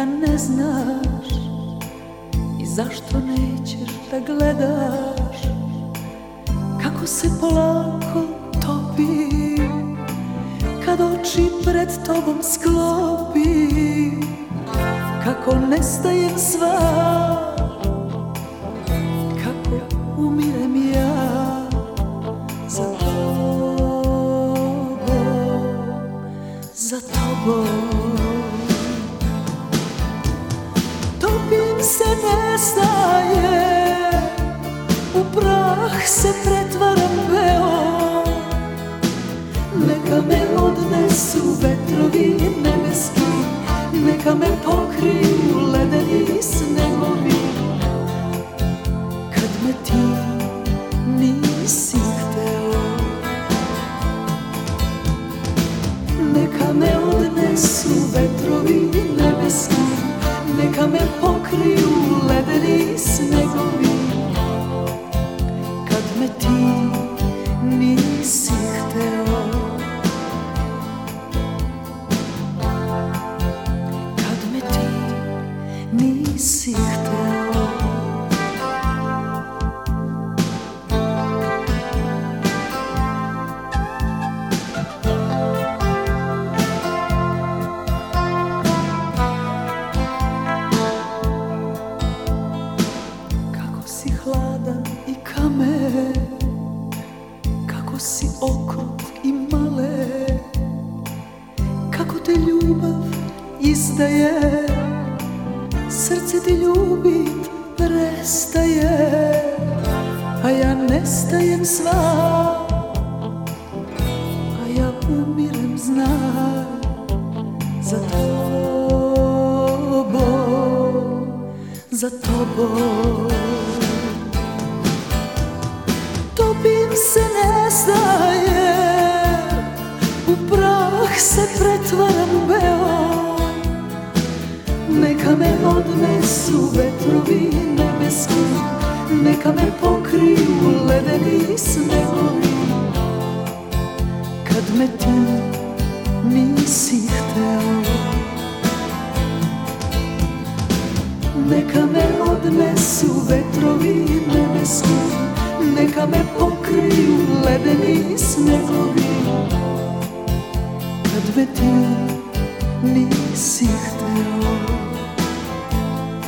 da ne znaš i zašto nećeš da gledaš kako se polako topi kad oči pred tobom sklopi, kako nestajem sva, kako umirem ja za tobom, za tobom. Topim se, nestaje, u prah se pretvaram beo. Neka me odnesu vetrovi nebeski, neka me pokriju ledeni snegovi. Kad me ti nisi hteo, neka me odnesu vetrovi nebeski, neka me pokriju ledeni snegovi. Kad me ti nisi hteo, kad me ti nisi hteo. Hladan i kamen, kako si okrut i male, kako te ljubav izdaje, srce ti ljubit prestaje, a ja nestajem sva, a ja umirem, znaj, za tobom, za tobom. Topim se, nestaje, u prah se pretvaram beo. Neka me odnesu vetrovi nebeski, neka me pokriju ledeni snegovi. Kad me ti nisi hteo, neka me odnesu vetrovi nebeski, neka me pokriju ledeni snegovi. Kad me ti nisi hteo,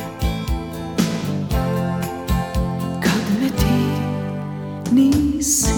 kad me ti nisi